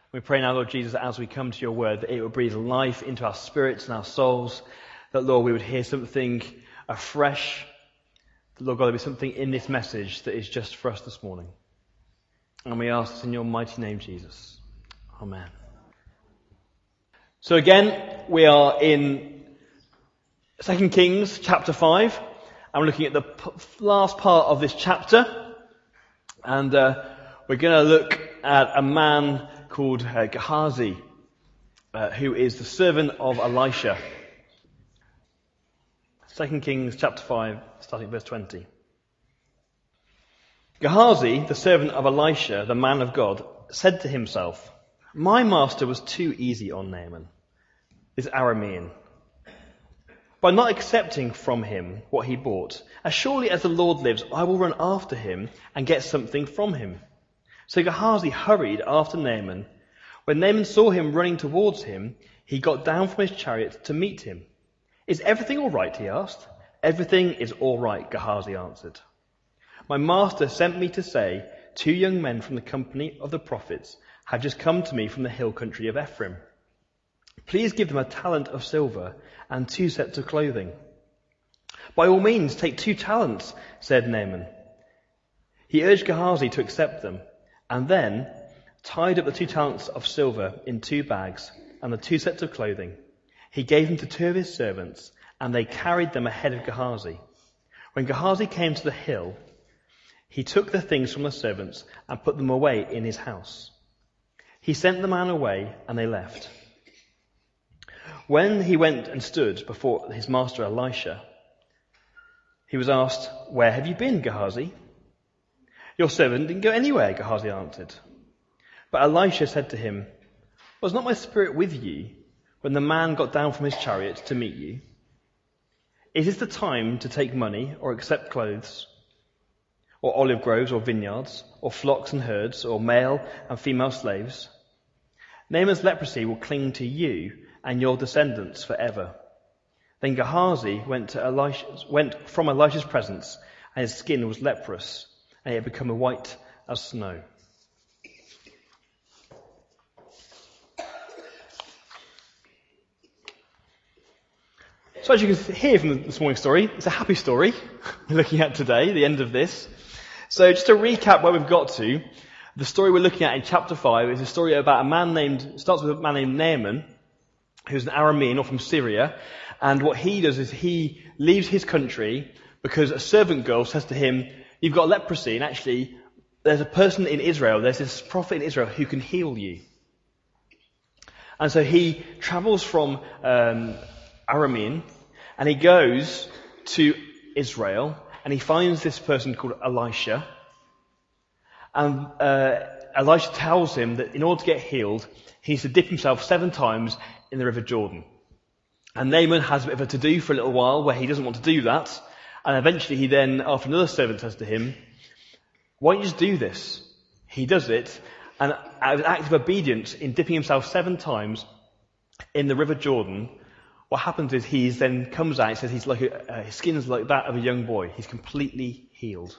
We pray now, Lord Jesus, as we come to your word, that it will breathe life into our spirits and our souls, that, Lord, we would hear something afresh. That, Lord God, there be something in this message that is just for us this morning. And we ask this in your mighty name, Jesus. Amen. So again, we are in 2 Kings chapter 5. I'm looking at the last part of this chapter. And we're going to look at a man called Gehazi, who is the servant of Elisha. 2 Kings chapter 5, starting at verse 20. Gehazi, the servant of Elisha, the man of God, said to himself, "My master was too easy on Naaman, this Aramean, by not accepting from him what he bought. As surely as the Lord lives, I will run after him and get something from him." So Gehazi hurried after Naaman. When Naaman saw him running towards him, he got down from his chariot to meet him. "Is everything all right?" he asked. "Everything is all right," Gehazi answered. "My master sent me to say, 2 young men from the company of the prophets have just come to me from the hill country of Ephraim. Please give them a talent of silver and 2 sets of clothing." "By all means, take 2 talents, said Naaman. He urged Gehazi to accept them, and then tied up the 2 talents of silver in 2 bags and the 2 sets of clothing. He gave them to 2 of his servants, and they carried them ahead of Gehazi. When Gehazi came to the hill, he took the things from the servants and put them away in his house. He sent the man away, and they left. When he went and stood before his master Elisha, he was asked, "Where have you been, Gehazi?" "Your servant didn't go anywhere," Gehazi answered. But Elisha said to him, "Was not my spirit with you when the man got down from his chariot to meet you? Is this the time to take money or accept clothes, or olive groves or vineyards, or flocks and herds, or male and female slaves? Naaman's leprosy will cling to you and your descendants forever." Then Gehazi went from Elisha's presence, and his skin was leprous, and it had become white as snow. So as you can hear from this morning's story, it's a happy story we're looking at today, the end of this. So just to recap where we've got to, the story we're looking at in chapter 5 is a story about starts with a man named Naaman, who's an Aramean or from Syria. And what he does is he leaves his country because a servant girl says to him, "You've got leprosy, and actually there's a person in Israel, there's this prophet in Israel who can heal you." And so he travels from Aramean, and he goes to Israel, and he finds this person called Elisha. And Elisha tells him that in order to get healed, he needs to dip himself 7 times in the River Jordan. And Naaman has a bit of a to-do for a little while where he doesn't want to do that. And eventually he then, after another servant says to him, "Why don't you just do this?" He does it, and out of an act of obedience in dipping himself 7 times in the River Jordan, what happens is he then comes out and says his skin's like that of a young boy. He's completely healed.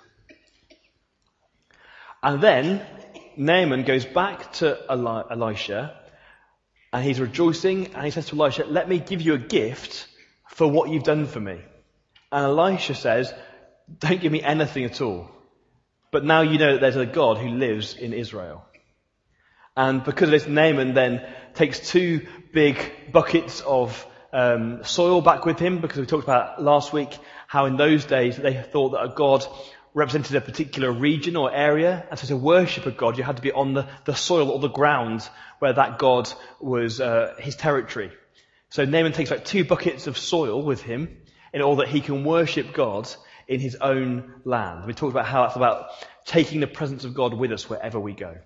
And then Naaman goes back to Elisha, and he's rejoicing, and he says to Elisha, "Let me give you a gift for what you've done for me." And Elisha says, "Don't give me anything at all. But now you know that there's a God who lives in Israel." And because of this, Naaman then takes 2 big buckets of soil back with him, because we talked about last week how in those days they thought that a god represented a particular region or area, and so to worship a god you had to be on the soil or the ground where that god was his territory. So Naaman takes 2 buckets of soil with him in order that he can worship God in his own land. We talked about how that's about taking the presence of God with us wherever we go.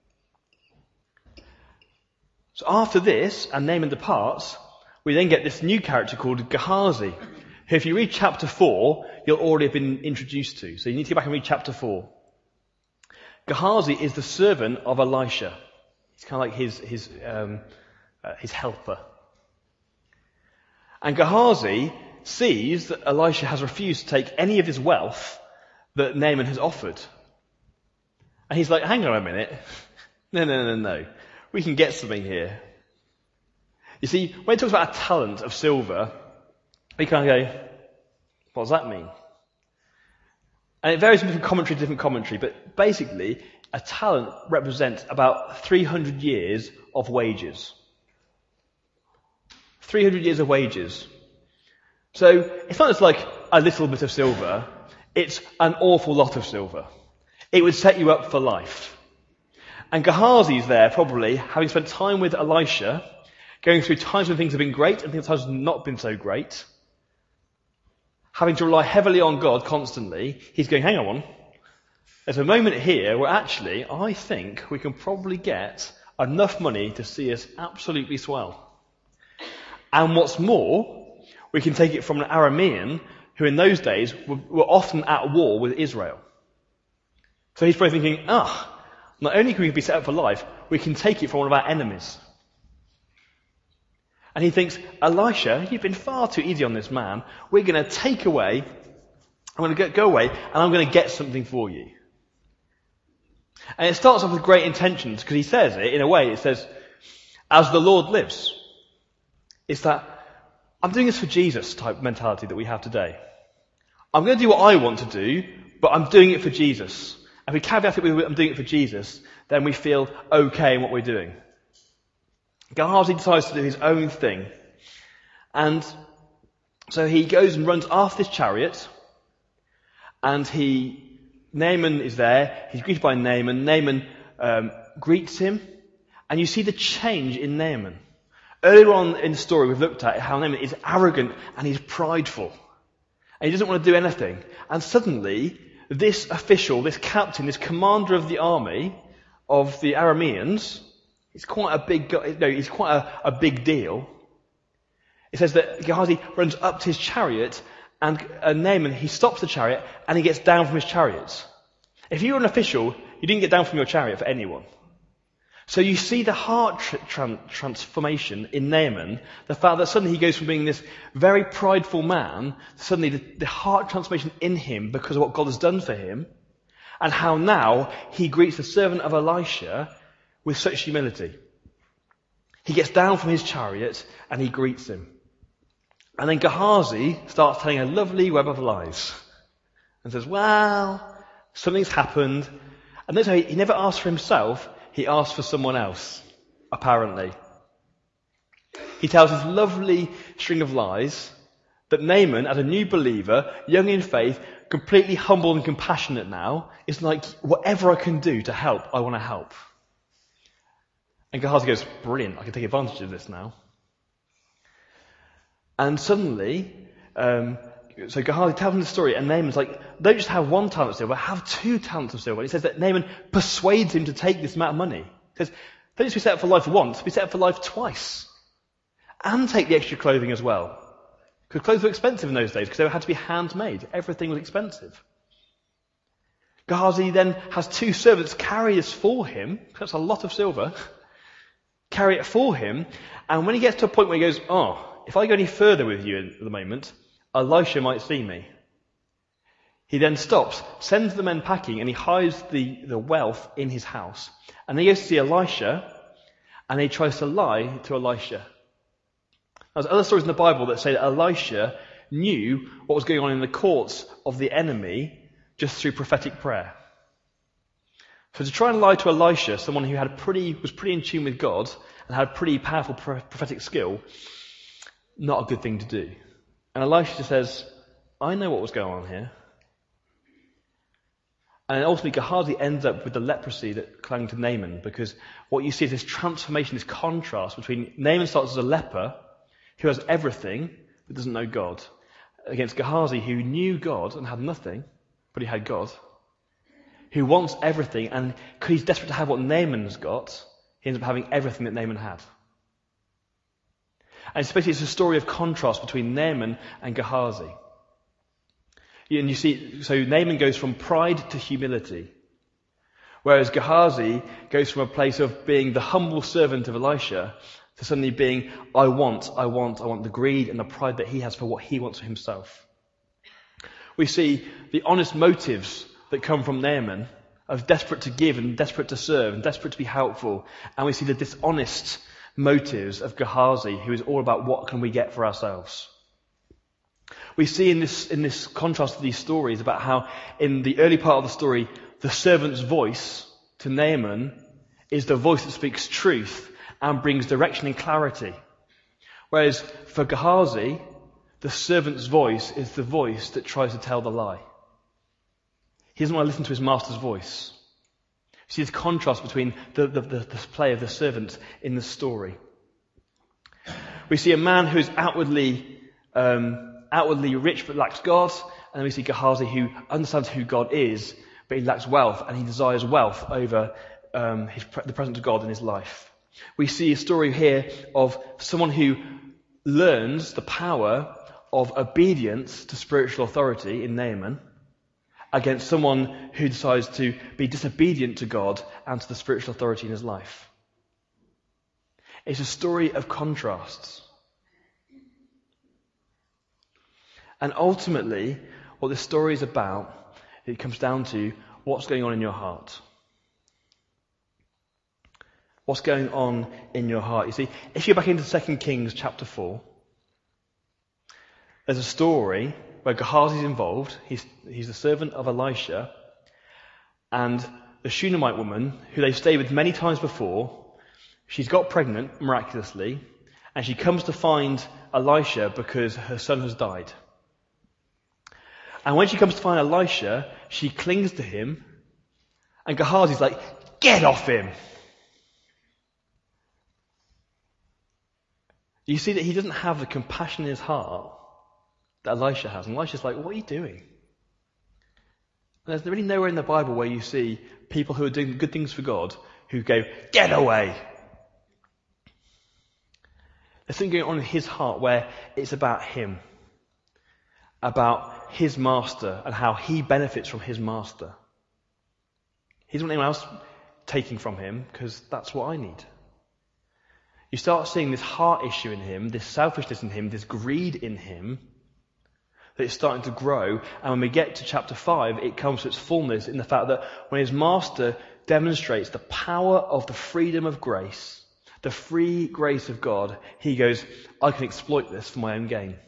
So after this, and Naaman departs, we then get this new character called Gehazi, who if you read chapter 4, you'll already have been introduced to. So you need to go back and read chapter 4. Gehazi is the servant of Elisha. He's kind of like his helper. And Gehazi sees that Elisha has refused to take any of his wealth that Naaman has offered. And he's like, hang on a minute. No. we can get something here. You see, when it talks about a talent of silver, we kind of go, what does that mean? And it varies from different commentary to different commentary, but basically, a talent represents about 300 years of wages. 300 years of wages. So, it's not just like a little bit of silver, it's an awful lot of silver. It would set you up for life. And Gehazi's there probably, having spent time with Elisha, going through times when things have been great and times have not been so great, having to rely heavily on God constantly, he's going, hang on, there's a moment here where actually I think we can probably get enough money to see us absolutely swell. And what's more, we can take it from an Aramean who in those days were often at war with Israel. So he's probably thinking, not only can we be set up for life, we can take it from one of our enemies. And he thinks, Elisha, you've been far too easy on this man. We're going to take away, I'm going to go away, and I'm going to get something for you. And it starts off with great intentions, because he says it, in a way, it says, as the Lord lives. It's that, I'm doing this for Jesus type mentality that we have today. I'm going to do what I want to do, but I'm doing it for Jesus. And if we caveat it with I'm doing it for Jesus, then we feel okay in what we're doing. Gehazi decides to do his own thing. And so he goes and runs after this chariot, and Naaman is there, he's greeted by Naaman. Naaman greets him, and you see the change in Naaman. Earlier on in the story we've looked at how Naaman is arrogant and he's prideful. And he doesn't want to do anything. And suddenly, this official, this captain, this commander of the army of the Arameans, he's quite a big guy, he's quite a big deal. It says that Gehazi runs up to his chariot, and Naaman, he stops the chariot and he gets down from his chariot. If you were an official, you didn't get down from your chariot for anyone. So you see the heart transformation in Naaman, the fact that suddenly he goes from being this very prideful man, to suddenly the heart transformation in him because of what God has done for him, and how now he greets the servant of Elisha with such humility. He gets down from his chariot and he greets him. And then Gehazi starts telling a lovely web of lies and says, well, something's happened. And notice how he never asks for himself, he asks for someone else, apparently. He tells this lovely string of lies that Naaman, as a new believer, young in faith, completely humble and compassionate now, is like, whatever I can do to help, I want to help. And Gehazi goes, brilliant, I can take advantage of this now. And suddenly, so Gehazi tells him the story, and Naaman's like, don't just have 1 talent of silver, have 2 talents of silver. And he says that Naaman persuades him to take this amount of money. He says, don't just be set up for life once, be set up for life twice. And take the extra clothing as well. Because clothes were expensive in those days, because they had to be handmade. Everything was expensive. Gehazi then has 2 servants carry this for him, that's a lot of silver, carry it for him, and when he gets to a point where he goes, if I go any further with you at the moment, Elisha might see me. He then stops, sends the men packing, and he hides the wealth in his house. And then he goes to see Elisha, and he tries to lie to Elisha. Now, there's other stories in the Bible that say that Elisha knew what was going on in the courts of the enemy just through prophetic prayer. So to try and lie to Elisha, someone who was pretty in tune with God and had pretty powerful prophetic skill, not a good thing to do. And Elisha says, I know what was going on here. And ultimately Gehazi ends up with the leprosy that clung to Naaman, because what you see is this transformation, this contrast between Naaman starts as a leper who has everything but doesn't know God, against Gehazi who knew God and had nothing, but he had God, who wants everything, and because he's desperate to have what Naaman's got, he ends up having everything that Naaman had. And especially it's a story of contrast between Naaman and Gehazi. And you see, so Naaman goes from pride to humility, whereas Gehazi goes from a place of being the humble servant of Elisha to suddenly being, I want the greed and the pride that he has for what he wants for himself. We see the honest motives that come from Naaman of desperate to give and desperate to serve and desperate to be helpful. And we see the dishonest motives of Gehazi, who is all about what can we get for ourselves. We see in this contrast to these stories about how in the early part of the story, the servant's voice to Naaman is the voice that speaks truth and brings direction and clarity. Whereas for Gehazi, the servant's voice is the voice that tries to tell the lie. He doesn't want to listen to his master's voice. You see this contrast between the play of the servant in the story. We see a man who is outwardly rich but lacks God, and then we see Gehazi who understands who God is, but he lacks wealth, and he desires wealth over the presence of God in his life. We see a story here of someone who learns the power of obedience to spiritual authority in Naaman, against someone who decides to be disobedient to God and to the spiritual authority in his life. It's a story of contrasts. And ultimately, what this story is about, it comes down to what's going on in your heart. What's going on in your heart? You see, if you go back into 2 Kings chapter 4, there's a story where Gehazi is involved. He's the servant of Elisha, and the Shunammite woman, who they've stayed with many times before, she's got pregnant miraculously, and she comes to find Elisha because her son has died. And when she comes to find Elisha, she clings to him, and Gehazi's like, "Get off him!" You see that he doesn't have the compassion in his heart that Elisha has. And Elisha's like, "What are you doing?" And there's really nowhere in the Bible where you see people who are doing good things for God who go, "Get away!" There's something going on in his heart where it's about him, about his master and how he benefits from his master. He doesn't want anyone else taking from him because that's what I need. You start seeing this heart issue in him, this selfishness in him, this greed in him, that is starting to grow. And when we get to chapter 5, it comes to its fullness in the fact that when his master demonstrates the power of the freedom of grace, the free grace of God, he goes, "I can exploit this for my own gain."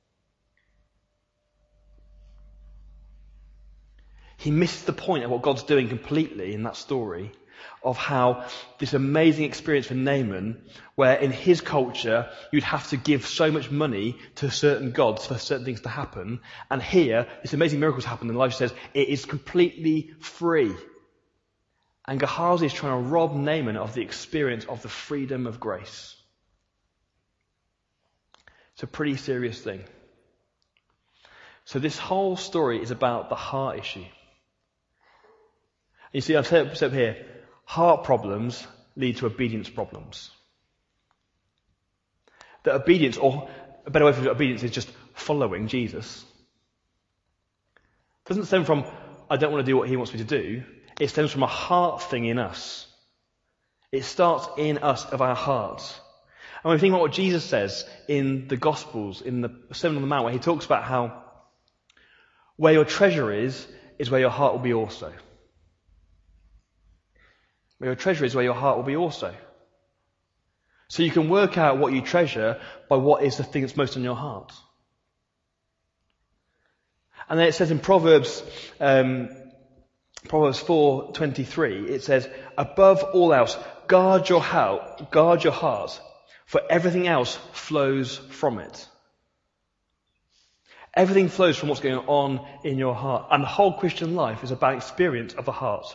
He misses the point of what God's doing completely in that story, of how this amazing experience for Naaman, where in his culture you'd have to give so much money to certain gods for certain things to happen, and here this amazing miracles happen and Elisha says it is completely free. And Gehazi is trying to rob Naaman of the experience of the freedom of grace. It's a pretty serious thing. So this whole story is about the heart issue. You see, I've said up here, heart problems lead to obedience problems. That obedience, or a better way for obedience, is just following Jesus. It doesn't stem from, I don't want to do what he wants me to do. It stems from a heart thing in us. It starts in us, of our hearts. And when we think about what Jesus says in the Gospels, in the Sermon on the Mount, where he talks about how where your treasure is where your heart will be also. Where your treasure is where your heart will be also. So you can work out what you treasure by what is the thing that's most on your heart. And then it says in Proverbs 4:23, it says, "Above all else, guard your heart, for everything else flows from it." Everything flows from what's going on in your heart. And the whole Christian life is about experience of the heart.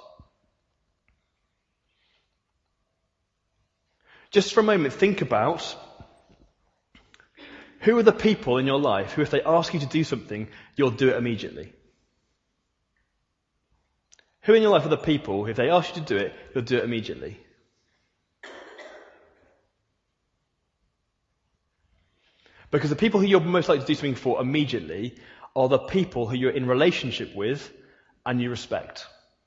Just for a moment, think about who are the people in your life who, if they ask you to do something, you'll do it immediately. Who in your life are the people who, if they ask you to do it, you'll do it immediately? Because the people who you're most likely to do something for immediately are the people who you're in relationship with and you respect.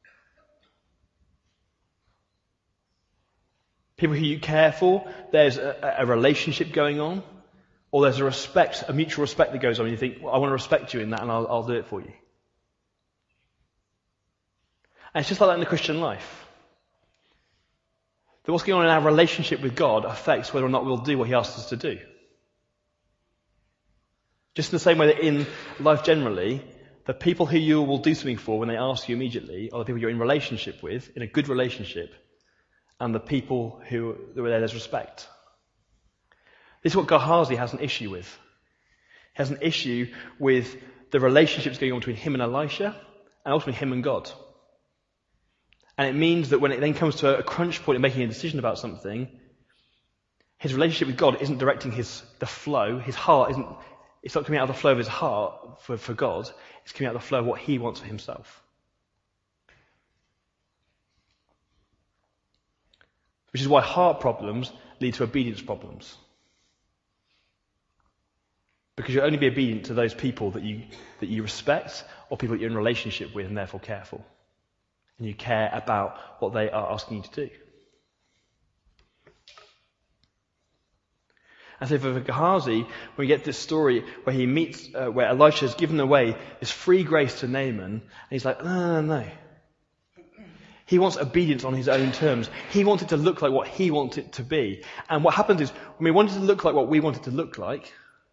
People who you care for, there's a relationship going on, or there's a mutual respect that goes on, and you think, well, I want to respect you in that and I'll do it for you. And it's just like that in the Christian life. That what's going on in our relationship with God affects whether or not we'll do what he asks us to do. Just in the same way that in life generally, the people who you will do something for when they ask you immediately are the people you're in relationship with, in a good relationship, and the people where there's respect. This is what Gehazi has an issue with. He has an issue with the relationships going on between him and Elisha, and ultimately him and God. And it means that when it then comes to a crunch point in making a decision about something, his relationship with God isn't directing the flow. His heart isn't, it's not coming out of the flow of his heart for God. It's coming out of the flow of what he wants for himself. Which is why heart problems lead to obedience problems. Because you'll only be obedient to those people that you respect, or people that you're in relationship with and therefore care for. And you care about what they are asking you to do. And so for Gehazi, when we get this story where he meets, where Elisha has given away this free grace to Naaman, and he's like, no. He wants obedience on his own terms. He wants it to look like what he wants it to be. And what happens is, when we want it to look like what we want it to look like,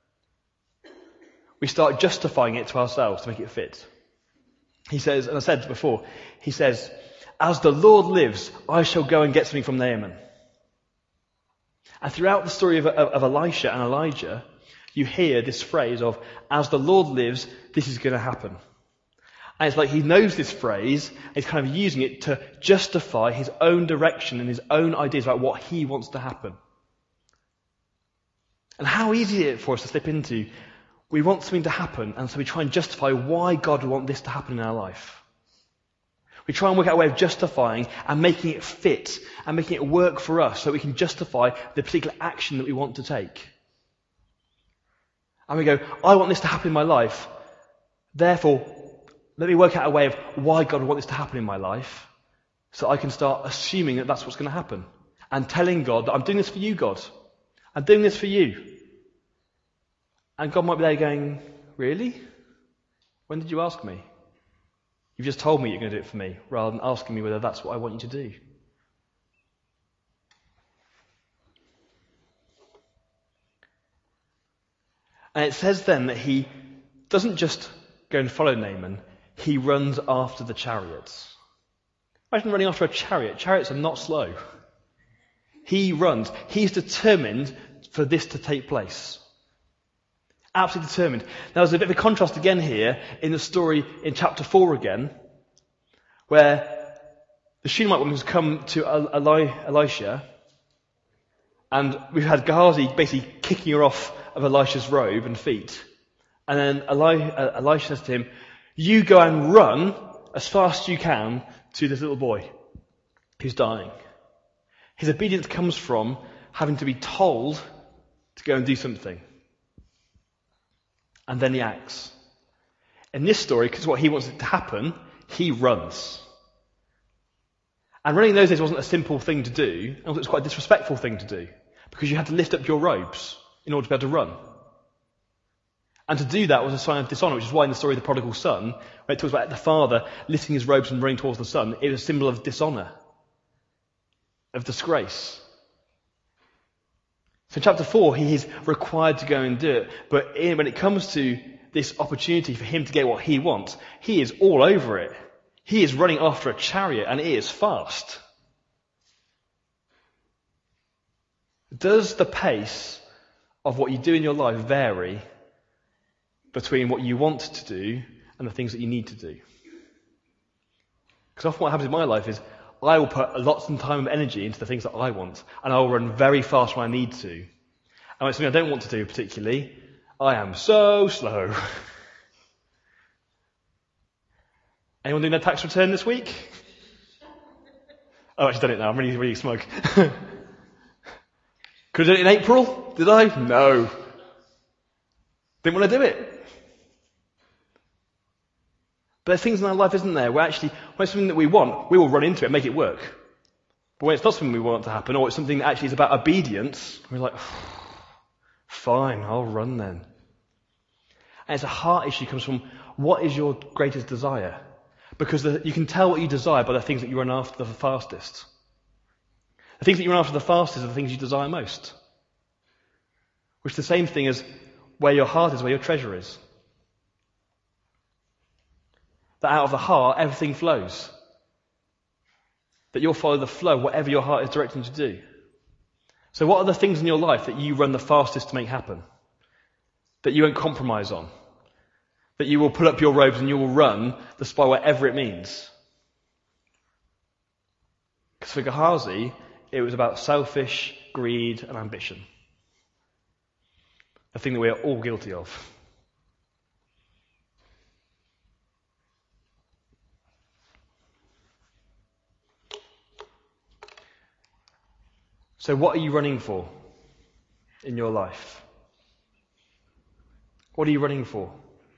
we start justifying it to ourselves to make it fit. He says, and I said before, he says, as the Lord lives, I shall go and get something from Naaman. And throughout the story of Elisha and Elijah, you hear this phrase of, as the Lord lives, this is going to happen. And it's like he knows this phrase, and he's kind of using it to justify his own direction and his own ideas about what he wants to happen. And how easy is it for us to slip into, we want something to happen, and so we try and justify why God would want this to happen in our life. We try and work out a way of justifying and making it fit and making it work for us so we can justify the particular action that we want to take. And we go, I want this to happen in my life, therefore let me work out a way of why God would want this to happen in my life so I can start assuming that that's what's going to happen. And telling God that I'm doing this for you, God. I'm doing this for you. And God might be there going, really? When did you ask me? You've just told me you're going to do it for me, rather than asking me whether that's what I want you to do. And it says then that he doesn't just go and follow Naaman, he runs after the chariots. Imagine running after a chariot. Chariots are not slow. He runs. He's determined for this to take place. Absolutely determined. Now there's a bit of a contrast again here in the story in chapter 4 again, where the Shunammite woman has come to Elisha, and we've had Gehazi basically kicking her off of Elisha's robe and feet. And then Elisha says to him, you go and run as fast as you can to this little boy who's dying. His obedience comes from having to be told to go and do something. And then he acts. In this story, because what he wants it to happen, he runs. And running in those days wasn't a simple thing to do, and it was quite a disrespectful thing to do, because you had to lift up your robes in order to be able to run. And to do that was a sign of dishonour, which is why in the story of the prodigal son, when it talks about the father lifting his robes and running towards the son, it was a symbol of dishonour, of disgrace. So in chapter 4, he is required to go and do it. But when it comes to this opportunity for him to get what he wants, he is all over it. He is running after a chariot, and it is fast. Does the pace of what you do in your life vary between what you want to do and the things that you need to do? Because often what happens in my life is I will put lots of time and energy into the things that I want, and I will run very fast when I need to. And when it's something I don't want to do particularly, I am so slow. Anyone doing their tax return this week? Oh, I've actually done it now. I'm really, really smug. Could have done it in April? Did I? No. Didn't want to do it. But there's things in our life, isn't there, where actually, when it's something that we want, we will run into it and make it work. But when it's not something we want to happen, or it's something that actually is about obedience, we're like, fine, I'll run then. And it's a heart issue. It comes from, what is your greatest desire? Because you can tell what you desire by the things that you run after the fastest. The things that you run after the fastest are the things you desire most. Which is the same thing as where your heart is, where your treasure is. That out of the heart, everything flows. That you'll follow the flow, whatever your heart is directing you to do. So what are the things in your life that you run the fastest to make happen? That you won't compromise on? That you will pull up your robes and you will run despite whatever it means? Because for Gehazi, it was about selfish greed and ambition. A thing that we are all guilty of. So what are you running for in your life? What are you running for?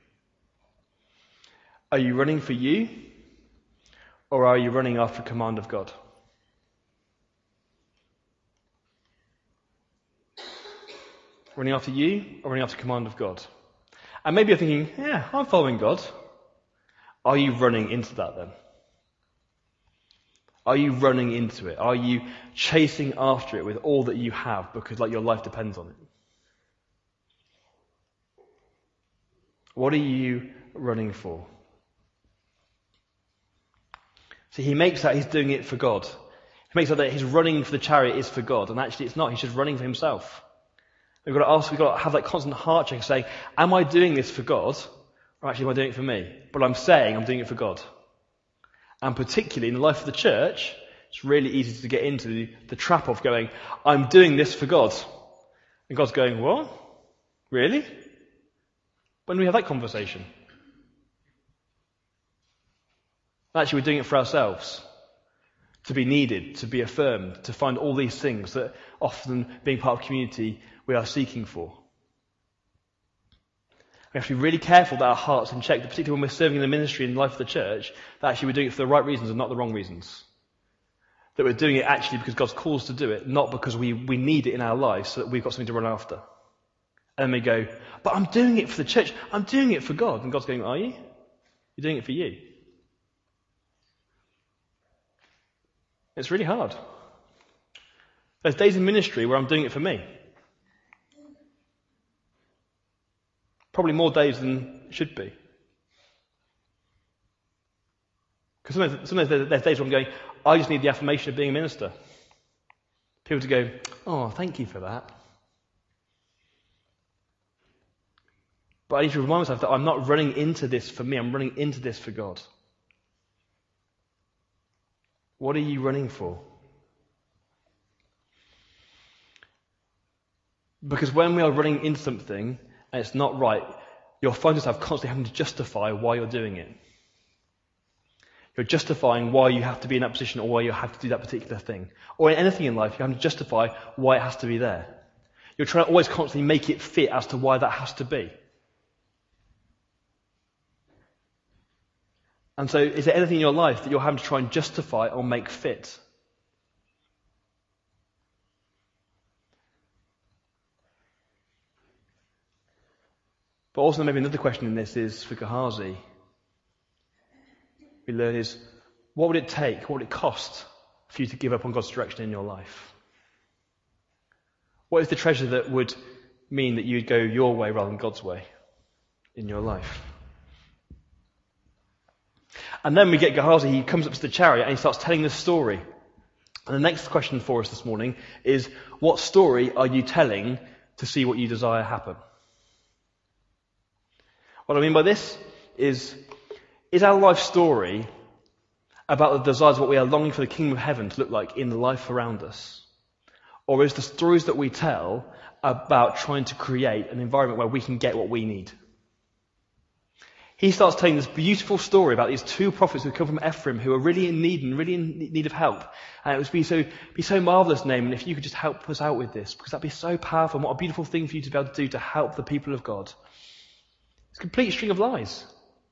Are you running for you? Or are you running after the command of God? Running after you or running after the command of God? And maybe you're thinking, yeah, I'm following God. Are you running into that then? Are you running into it? Are you chasing after it with all that you have because your life depends on it? What are you running for? See, he makes that he's doing it for God. He makes that his running for the chariot is for God, and actually it's not. He's just running for himself. We've got to have that constant heart check saying, am I doing this for God, or actually am I doing it for me? But I'm saying I'm doing it for God. And particularly in the life of the church, it's really easy to get into the trap of going, I'm doing this for God. And God's going, what? Really? When do we have that conversation? Actually, we're doing it for ourselves. To be needed, to be affirmed, to find all these things that often, being part of community, we are seeking for. We have to be really careful that our hearts are in check, particularly when we're serving in the ministry and the life of the church, that actually we're doing it for the right reasons and not the wrong reasons. That we're doing it actually because God's called us to do it, not because we need it in our lives so that we've got something to run after. And then we go, but I'm doing it for the church, I'm doing it for God. And God's going, are you? You're doing it for you. It's really hard. There's days in ministry where I'm doing it for me. Probably more days than it should be. Because sometimes there's days where I'm going, I just need the affirmation of being a minister. People to go, oh, thank you for that. But I need to remind myself that I'm not running into this for me, I'm running into this for God. What are you running for? Because when we are running into something and it's not right, you'll find yourself constantly having to justify why you're doing it. You're justifying why you have to be in that position or why you have to do that particular thing. Or in anything in life, you have to justify why it has to be there. You're trying to always constantly make it fit as to why that has to be. And so, is there anything in your life that you're having to try and justify or make fit? But also maybe another question in this is for Gehazi. We learn is, what would it take, what would it cost for you to give up on God's direction in your life? What is the treasure that would mean that you would go your way rather than God's way in your life? And then we get Gehazi, he comes up to the chariot and he starts telling this story. And the next question for us this morning is, what story are you telling to see what you desire happen? What I mean by this is our life story about the desires of what we are longing for the kingdom of heaven to look like in the life around us? Or is the stories that we tell about trying to create an environment where we can get what we need? He starts telling this beautiful story about these two prophets who come from Ephraim who are really in need of help. And it would be so marvellous, Naaman, if you could just help us out with this, because that'd be so powerful and what a beautiful thing for you to be able to do to help the people of God. It's a complete string of lies.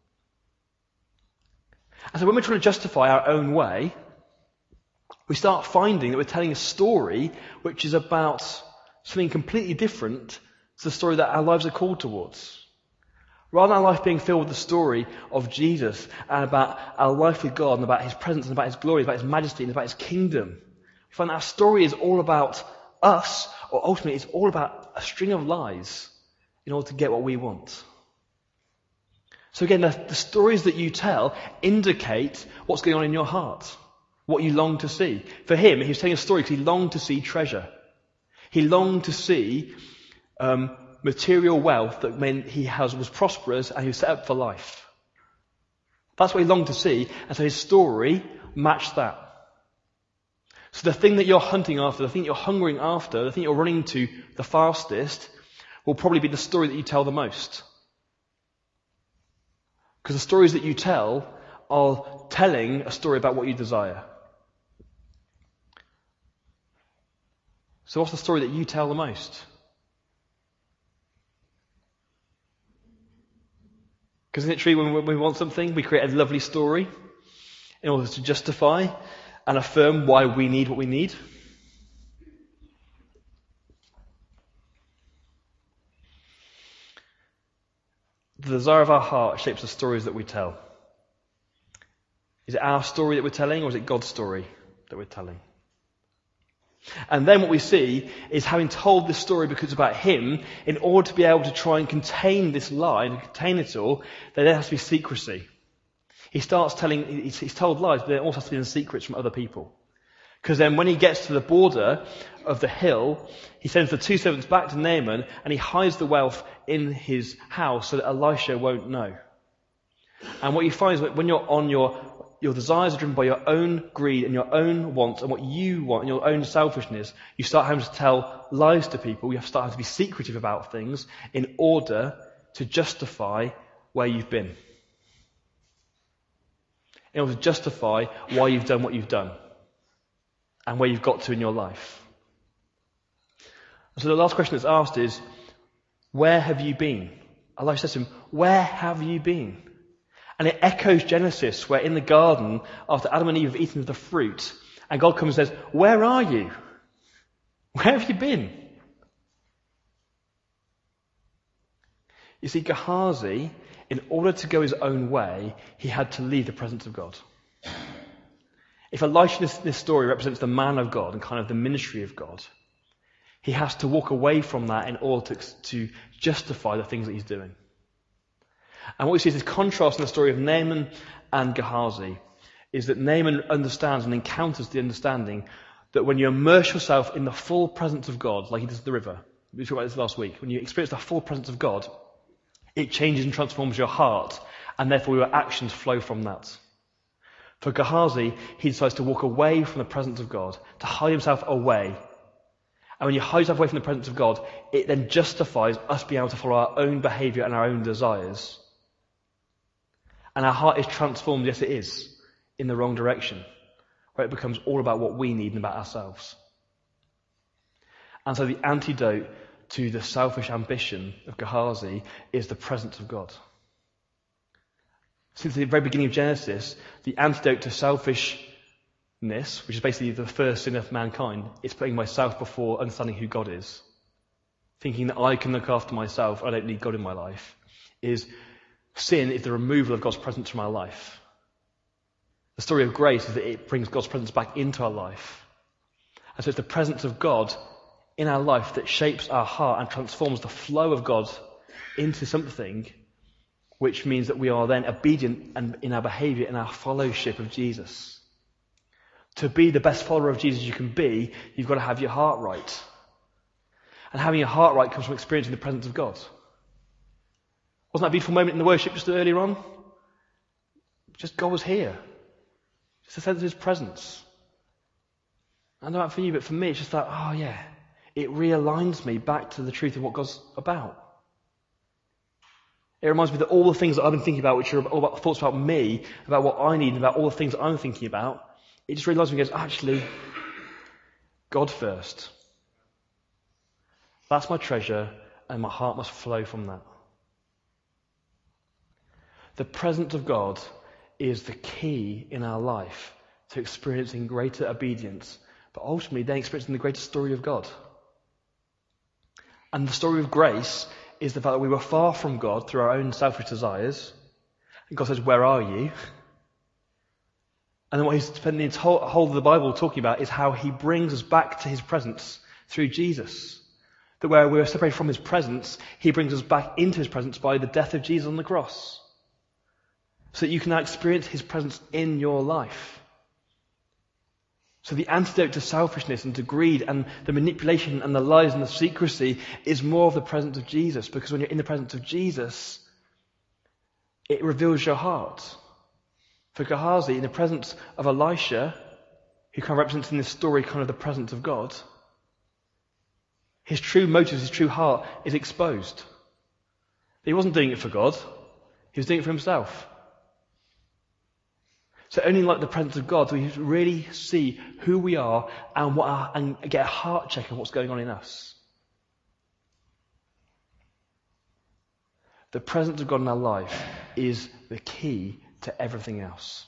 And so when we're trying to justify our own way, we start finding that we're telling a story which is about something completely different to the story that our lives are called towards. Rather than our life being filled with the story of Jesus and about our life with God and about his presence and about his glory, about his majesty and about his kingdom, we find that our story is all about us, or ultimately it's all about a string of lies in order to get what we want. So again, the stories that you tell indicate what's going on in your heart, what you long to see. For him, he was telling a story because he longed to see treasure. He longed to see material wealth that meant was prosperous and he was set up for life. That's what he longed to see, and so his story matched that. So the thing that you're hunting after, the thing you're hungering after, the thing you're running to the fastest, will probably be the story that you tell the most. Because the stories that you tell are telling a story about what you desire. So what's the story that you tell the most? Because isn't it true when we want something, we create a lovely story in order to justify and affirm why we need what we need? The desire of our heart shapes the stories that we tell. Is it our story that we're telling, or is it God's story that we're telling? And then what we see is, having told this story because it's about him, in order to be able to try and contain this lie and contain it all, there has to be secrecy. He's told lies, but there also has to be in secrets from other people. Because then when he gets to the border of the hill, he sends the 2 servants back to Naaman and he hides the wealth in his house so that Elisha won't know. And what you find is that when you're on your desires are driven by your own greed and your own wants and what you want and your own selfishness, you start having to tell lies to people. You have to start having to be secretive about things in order to justify where you've been. In order to justify why you've done what you've done and where you've got to in your life. And so the last question that's asked is, where have you been? Allah says to him, where have you been? And it echoes Genesis, where in the garden, after Adam and Eve have eaten of the fruit, and God comes and says, where are you? Where have you been? You see, Gehazi, in order to go his own way, he had to leave the presence of God. If Elisha in this story represents the man of God and kind of the ministry of God, he has to walk away from that in order to justify the things that he's doing. And what we see is this contrast in the story of Naaman and Gehazi, is that Naaman understands and encounters the understanding that when you immerse yourself in the full presence of God, like he does at the river, we talked about this last week, when you experience the full presence of God, it changes and transforms your heart, and therefore your actions flow from that. For Gehazi, he decides to walk away from the presence of God, to hide himself away. And when you hide yourself away from the presence of God, it then justifies us being able to follow our own behaviour and our own desires. And our heart is transformed, yes it is, in the wrong direction, where it becomes all about what we need and about ourselves. And so the antidote to the selfish ambition of Gehazi is the presence of God. Since the very beginning of Genesis, the antidote to selfishness, which is basically the first sin of mankind, is putting myself before understanding who God is. Thinking that I can look after myself, I don't need God in my life. Sin is the removal of God's presence from our life. The story of grace is that it brings God's presence back into our life. And so it's the presence of God in our life that shapes our heart and transforms the flow of God into something which means that we are then obedient and in our behaviour, in our fellowship of Jesus. To be the best follower of Jesus you can be, you've got to have your heart right. And having your heart right comes from experiencing the presence of God. Wasn't that a beautiful moment in the worship just earlier on? Just God was here. Just a sense of his presence. I don't know about for you, but for me it's just like, oh yeah, it realigns me back to the truth of what God's about. It reminds me that all the things that I've been thinking about, which are all about thoughts about me, about what I need, about all the things that I'm thinking about, it just realises me and goes, actually, God first. That's my treasure, and my heart must flow from that. The presence of God is the key in our life to experiencing greater obedience, but ultimately then experiencing the greater story of God. And the story of grace is the fact that we were far from God through our own selfish desires. And God says, where are you? And then what he's spent the whole of the Bible talking about is how he brings us back to his presence through Jesus. That where we were separated from his presence, he brings us back into his presence by the death of Jesus on the cross. So that you can now experience his presence in your life. So the antidote to selfishness and to greed and the manipulation and the lies and the secrecy is more of the presence of Jesus. Because when you're in the presence of Jesus, it reveals your heart. For Gehazi, in the presence of Elisha, who kind of represents in this story kind of the presence of God, his true motives, his true heart is exposed. He wasn't doing it for God, he was doing it for himself. So only like the presence of God do we really see who we are and get a heart check of what's going on in us. The presence of God in our life is the key to everything else.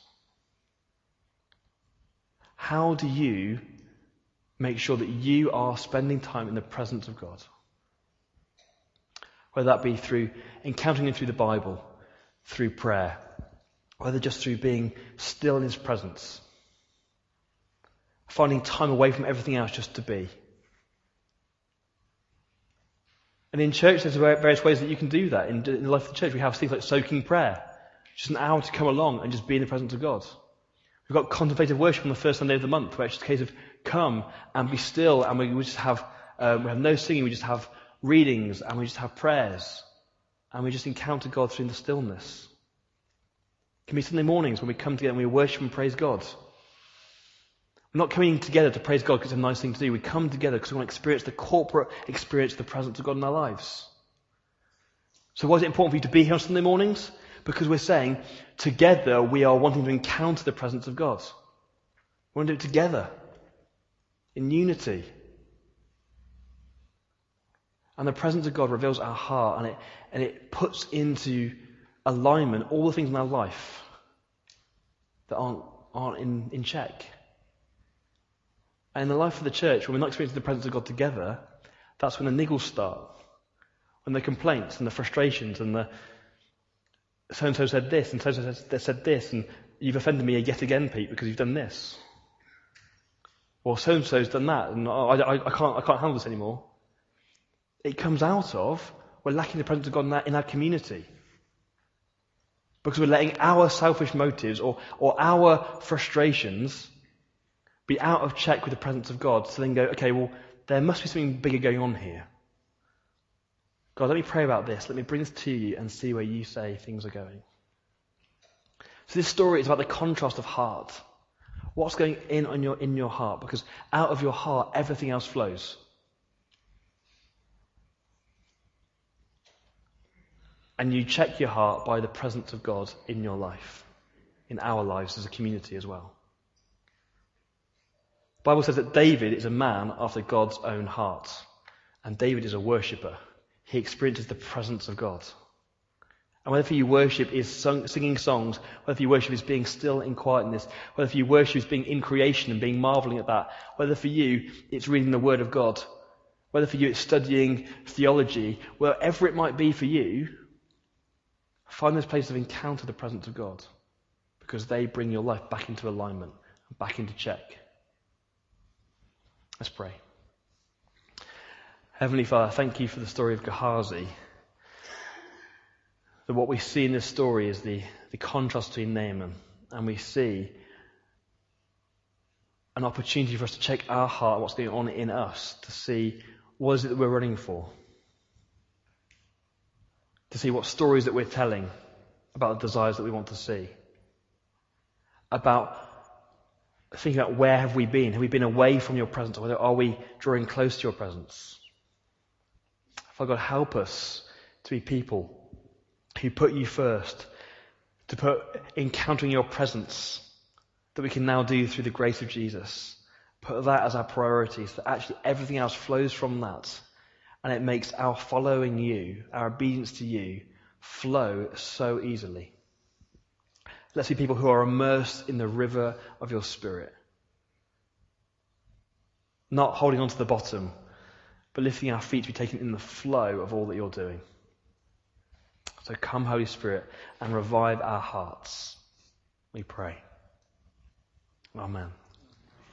How do you make sure that you are spending time in the presence of God? Whether that be through encountering him through the Bible, through prayer, whether just through being still in his presence, finding time away from everything else just to be. And in church, there's various ways that you can do that. In the life of the church, we have things like soaking prayer, just an hour to come along and just be in the presence of God. We've got contemplative worship on the first Sunday of the month, where it's just a case of come and be still, and we just have we have no singing, we just have readings, and we just have prayers, and we just encounter God through the stillness. It can be Sunday mornings when we come together and we worship and praise God. We're not coming together to praise God because it's a nice thing to do. We come together because we want to experience the corporate experience of the presence of God in our lives. So why is it important for you to be here on Sunday mornings? Because we're saying together we are wanting to encounter the presence of God. We want to do it together, in unity. And the presence of God reveals our heart, and it puts into alignment all the things in our life that aren't in check. And in the life of the church, when we're not experiencing the presence of God together, that's when the niggles start. When the complaints and the frustrations and the so-and-so said this and so-and-so said this, and you've offended me yet again, Pete, because you've done this. Or so-and-so's done that, and I can't handle this anymore. It comes out of we're lacking the presence of God in our community. Because we're letting our selfish motives or our frustrations be out of check with the presence of God. So then go, okay, well, there must be something bigger going on here. God, let me pray about this. Let me bring this to you and see where you say things are going. So this story is about the contrast of heart. What's going in your heart? Because out of your heart, everything else flows. And you check your heart by the presence of God in your life, in our lives as a community as well. The Bible says that David is a man after God's own heart. And David is a worshipper. He experiences the presence of God. And whether for you worship is singing songs, whether for you worship is being still in quietness, whether for you worship is being in creation and being marveling at that, whether for you it's reading the Word of God, whether for you it's studying theology, wherever it might be for you, find those places of encounter the presence of God, because they bring your life back into alignment, back into check. Let's pray. Heavenly Father, thank you for the story of Gehazi. That what we see in this story is the contrast between Naaman, and we see an opportunity for us to check our heart, what's going on in us, to see what is it that we're running for, to see what stories that we're telling about the desires that we want to see, about thinking about where have we been? Have we been away from your presence, or whether are we drawing close to your presence? Father God, help us to be people who put you first, to put encountering your presence that we can now do through the grace of Jesus. Put that as our priority, so that actually everything else flows from that, and it makes our following you, our obedience to you, flow so easily. Let's be people who are immersed in the river of your Spirit. Not holding on to the bottom, but lifting our feet to be taken in the flow of all that you're doing. So come, Holy Spirit, and revive our hearts. We pray. Amen.